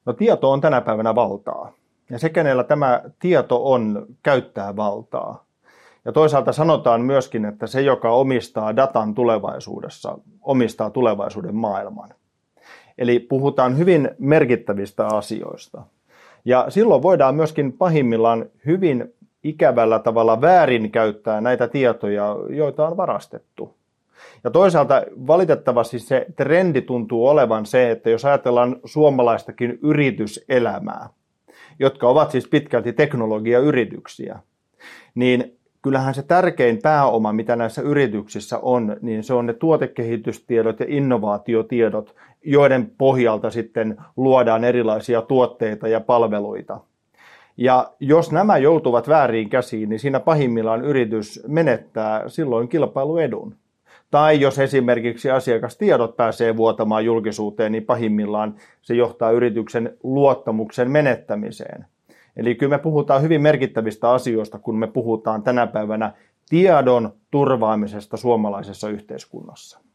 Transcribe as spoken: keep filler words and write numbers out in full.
No tieto on tänä päivänä valtaa. Ja se, kenellä tämä tieto on, käyttää valtaa. Ja toisaalta sanotaan myöskin, että se, joka omistaa datan tulevaisuudessa, omistaa tulevaisuuden maailman. Eli puhutaan hyvin merkittävistä asioista. Ja silloin voidaan myöskin pahimmillaan hyvin ikävällä tavalla väärinkäyttää näitä tietoja, joita on varastettu. Ja toisaalta valitettavasti se trendi tuntuu olevan se, että jos ajatellaan suomalaistakin yrityselämää, jotka ovat siis pitkälti teknologiayrityksiä, niin kyllähän se tärkein pääoma, mitä näissä yrityksissä on, niin se on ne tuotekehitystiedot ja innovaatiotiedot, joiden pohjalta sitten luodaan erilaisia tuotteita ja palveluita. Ja jos nämä joutuvat vääriin käsiin, niin siinä pahimmillaan yritys menettää silloin kilpailuedun. Tai jos esimerkiksi asiakastiedot pääsee vuotamaan julkisuuteen, niin pahimmillaan se johtaa yrityksen luottamuksen menettämiseen. Eli kyllä me puhutaan hyvin merkittävistä asioista, kun me puhutaan tänä päivänä tiedon turvaamisesta suomalaisessa yhteiskunnassa.